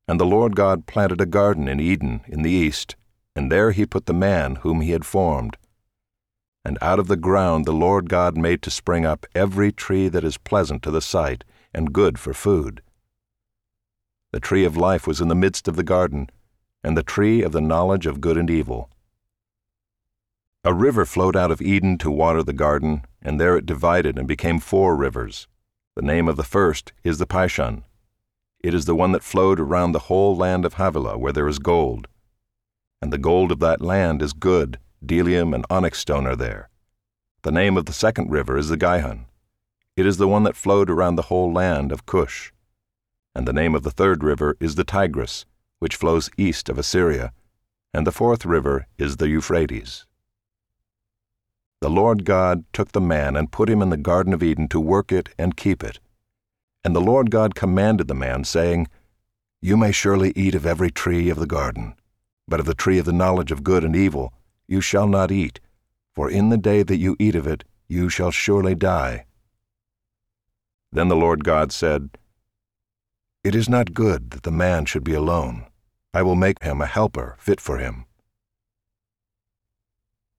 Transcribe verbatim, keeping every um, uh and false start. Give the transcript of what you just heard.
And the Lord God planted a garden in Eden in the east, and there he put the man whom he had formed. And out of the ground the Lord God made to spring up every tree that is pleasant to the sight and good for food. The tree of life was in the midst of the garden, and the tree of the knowledge of good and evil. A river flowed out of Eden to water the garden, and there it divided and became four rivers. The name of the first is the Pishon. It is the one that flowed around the whole land of Havilah, where there is gold. And the gold of that land is good, bdellium and onyx stone are there. The name of the second river is the Gihon. It is the one that flowed around the whole land of Cush. And the name of the third river is the Tigris, which flows east of Assyria. And the fourth river is the Euphrates. The Lord God took the man and put him in the Garden of Eden to work it and keep it. And the Lord God commanded the man, saying, You may surely eat of every tree of the garden, but of the tree of the knowledge of good and evil you shall not eat, for in the day that you eat of it you shall surely die. Then the Lord God said, It is not good that the man should be alone. I will make him a helper fit for him.